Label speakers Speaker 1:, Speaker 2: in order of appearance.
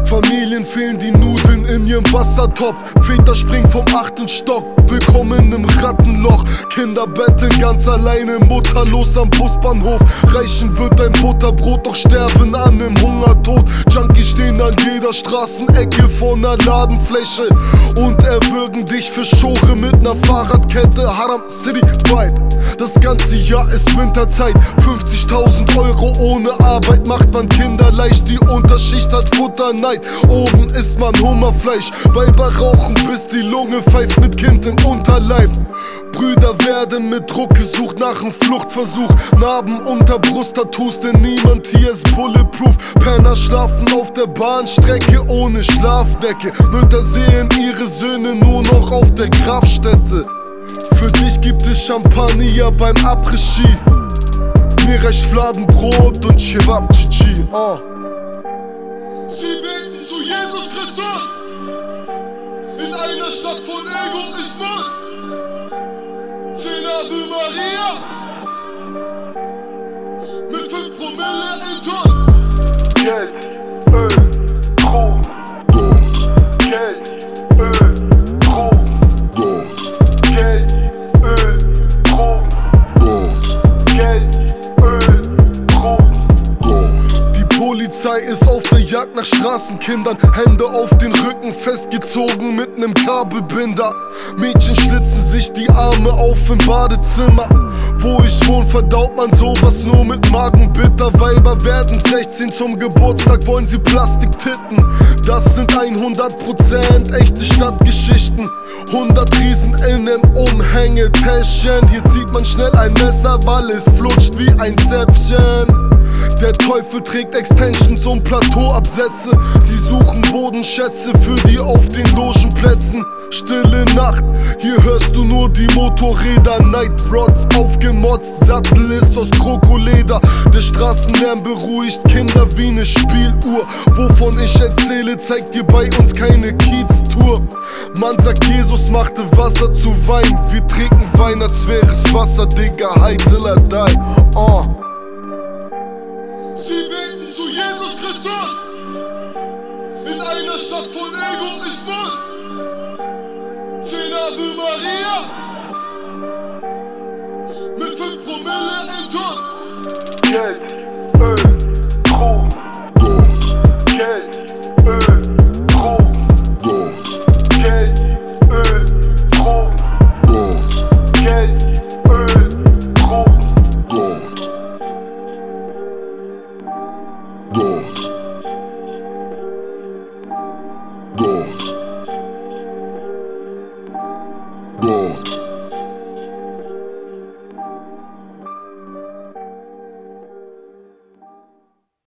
Speaker 1: Familien fehlen die Nudeln in ihrem Wassertopf. Väter springen vom 8. Stock, willkommen im Rattenloch. Kinder betteln ganz alleine, mutterlos am Busbahnhof. Reichen wird ein Butterbrot, doch sterben an dem Hungertod. Junkies stehen an jeder Straßenecke vor ner Ladenfläche und erwürgen dich für Schore mit ner Fahrradkette. Haram City Vibe, das ganze Jahr ist Winterzeit. 50.000 Euro ohne Arbeit macht man Kinder leicht. Die Unterschicht hat Futterneid, oben isst man Hummerfleisch. Weiber rauchen bis die Lunge pfeift mit Kind im Unterleib. Brüder werden mit Druck gesucht nach nem Fluchtversuch. Narben unter Brusttattoos, denn niemand hier ist bulletproof. Penner schlafen auf der Bahnstrecke ohne Schlafdecke. Mütter sehen ihre Söhne nur noch auf der Grabstätte. Für dich gibt es Champagner beim Après-Ski. Mir reicht Fladenbrot und Chewab Chichi.
Speaker 2: Sie beten zu Jesus Christus in einer Stadt voll Egoismus. 10 Ave Maria mit 5 Promille Intus. Geld, Öl, Drogen, Gott. Geld, Öl, Drogen, Gott. Geld, Öl, Drogen, Gott. Geld, Öl, Drogen, Gott.
Speaker 1: Die Polizei ist auf der Jagd nach Straßenkindern. Hände auf den Rücken festgezogen mit nem Kabelbinder. Mädchen schlitzen sich die Arme auf im Badezimmer. Wo ich wohn, verdaut man sowas nur mit Magenbitter. Weiber werden 16 zum Geburtstag, wollen sie Plastiktitten. Das sind 100% echte Stadtgeschichten. 100 Riesen in nem Umhängetäschchen. Hier zieht man schnell ein Messer, weil es flutscht wie ein Zäpfchen. Der Teufel trägt Extensions und Plateauabsätze. Sie suchen Bodenschätze für die auf den Logenplätzen. Stille Nacht, hier hörst du nur die Motorräder. Night Rods aufgemotzt, Sattel ist aus Krokoleder. Der Straßenlärm beruhigt Kinder wie ne Spieluhr. Wovon ich erzähle, zeigt dir bei uns keine Kiez-Tour. Man sagt, Jesus machte Wasser zu Wein. Wir trinken Wein, als wäre es Wasser, Digga, high till I die.
Speaker 2: Sie beten zu Jesus Christus in einer Stadt voll Egoismus. 10 Ave Maria mit 5 Promille Intus. Geld, Öl, Drogen, Gott. Geld, Öl, Drogen, Gott. Geld, Öl, Drogen, Gott. Geld, Öl, Drogen, Gott.
Speaker 1: God. God.